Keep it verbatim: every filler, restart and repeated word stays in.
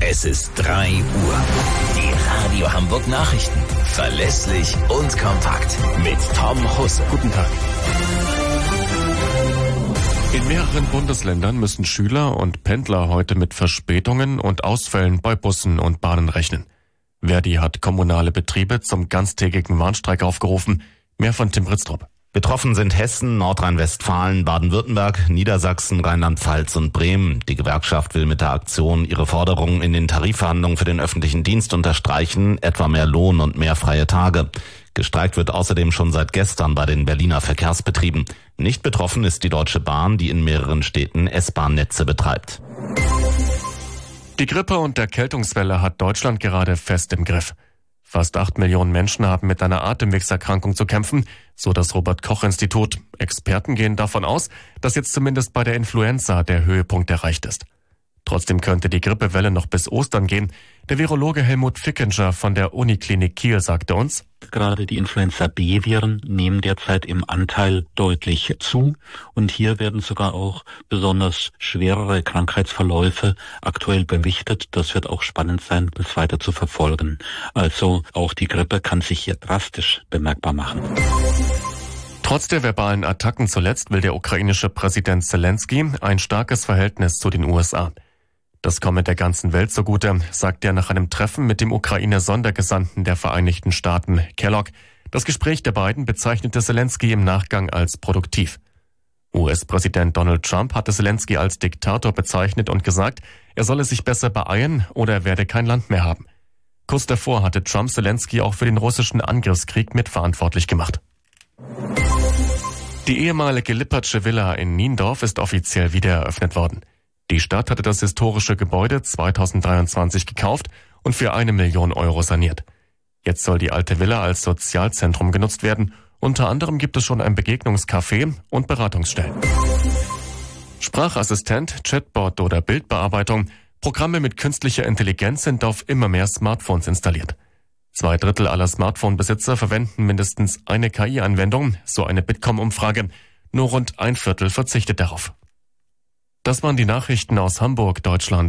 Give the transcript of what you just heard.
Es ist drei Uhr. Die Radio Hamburg Nachrichten. Verlässlich und kompakt. Mit Tom Husse. Guten Tag. In mehreren Bundesländern müssen Schüler und Pendler heute mit Verspätungen und Ausfällen bei Bussen und Bahnen rechnen. Verdi hat kommunale Betriebe zum ganztägigen Warnstreik aufgerufen. Mehr von Tim Britztrup. Betroffen sind Hessen, Nordrhein-Westfalen, Baden-Württemberg, Niedersachsen, Rheinland-Pfalz und Bremen. Die Gewerkschaft will mit der Aktion ihre Forderungen in den Tarifverhandlungen für den öffentlichen Dienst unterstreichen, etwa mehr Lohn und mehr freie Tage. Gestreikt wird außerdem schon seit gestern bei den Berliner Verkehrsbetrieben. Nicht betroffen ist die Deutsche Bahn, die in mehreren Städten S-Bahn-Netze betreibt. Die Grippe- und Erkältungswelle hat Deutschland gerade fest im Griff. Fast acht Millionen Menschen haben mit einer Atemwegserkrankung zu kämpfen, so das Robert-Koch-Institut. Experten gehen davon aus, dass jetzt zumindest bei der Influenza der Höhepunkt erreicht ist. Trotzdem könnte die Grippewelle noch bis Ostern gehen. Der Virologe Helmut Fickinger von der Uniklinik Kiel sagte uns: Gerade die Influenza-B-Viren nehmen derzeit im Anteil deutlich zu und hier werden sogar auch besonders schwerere Krankheitsverläufe aktuell berichtet. Das wird auch spannend sein, das weiter zu verfolgen. Also auch die Grippe kann sich hier drastisch bemerkbar machen. Trotz der verbalen Attacken zuletzt will der ukrainische Präsident Zelensky ein starkes Verhältnis zu den U S A. Das komme der ganzen Welt zugute, sagt er nach einem Treffen mit dem Ukraine-Sondergesandten der Vereinigten Staaten, Kellogg. Das Gespräch der beiden bezeichnete Zelensky im Nachgang als produktiv. U S-Präsident Donald Trump hatte Zelensky als Diktator bezeichnet und gesagt, er solle sich besser beeilen oder er werde kein Land mehr haben. Kurz davor hatte Trump Zelensky auch für den russischen Angriffskrieg mitverantwortlich gemacht. Die ehemalige Lippertsche Villa in Niendorf ist offiziell wieder eröffnet worden. Die Stadt hatte das historische Gebäude zweitausenddreiundzwanzig gekauft und für eine Million Euro saniert. Jetzt soll die alte Villa als Sozialzentrum genutzt werden. Unter anderem gibt es schon ein Begegnungscafé und Beratungsstellen. Sprachassistent, Chatbot oder Bildbearbeitung. Programme mit künstlicher Intelligenz sind auf immer mehr Smartphones installiert. Zwei Drittel aller Smartphone-Besitzer verwenden mindestens eine K I-Anwendung, so eine Bitkom-Umfrage. Nur rund ein Viertel verzichtet darauf. Das waren die Nachrichten aus Hamburg, Deutschland.